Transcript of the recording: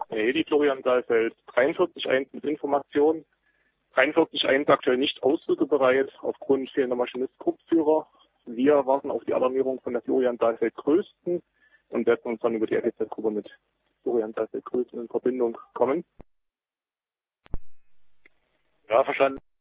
Die Florian Saalfeld 43.1 mit Information. 43.1 aktuell nicht ausflügebereit aufgrund fehlender Maschinist-Gruppführer. Wir warten auf die Alarmierung von der Florian Saalfeld Größten und werden uns dann über die FEZ-Gruppe mit Florian Saalfeld Größten in Verbindung kommen. Ja, verstanden.